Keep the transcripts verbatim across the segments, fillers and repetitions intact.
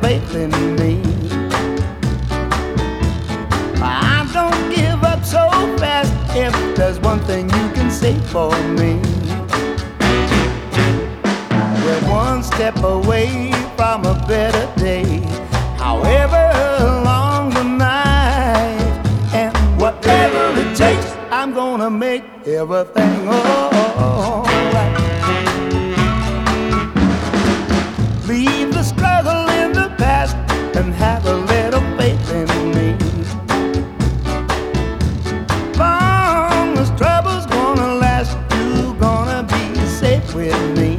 faith in me. I don't give up so fast if there's one thing you can say for me. We're one step away from a better day, however long the night, and whatever it takes, I'm gonna make everything alright. Leave the struggle in the past and have a little faith in me. Long as trouble's gonna last, you're gonna be safe with me.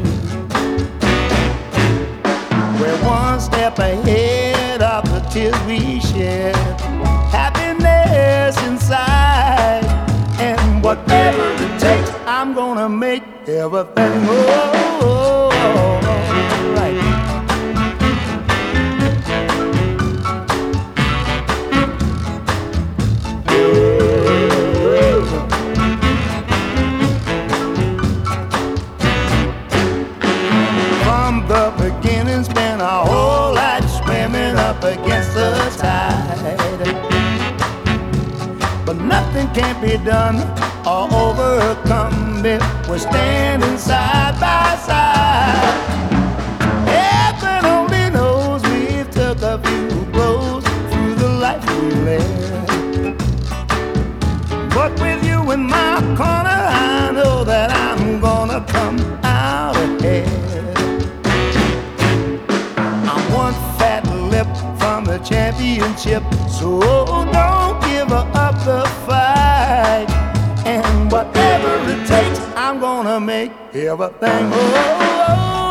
We're one step ahead of the tears we shed, happiness inside, and whatever it takes, I'm gonna make everything alright. From the beginning's been our whole life swimming up against the tide, but nothing can be done or overcome if we're standing side by side. Heaven only knows we've took a few blows through the life we led, but with you in my corner, I know that I'm gonna come out ahead. I'm one fat lip from the championship, so don't give up the fight, and whatever it takes, I'm gonna make everything alright.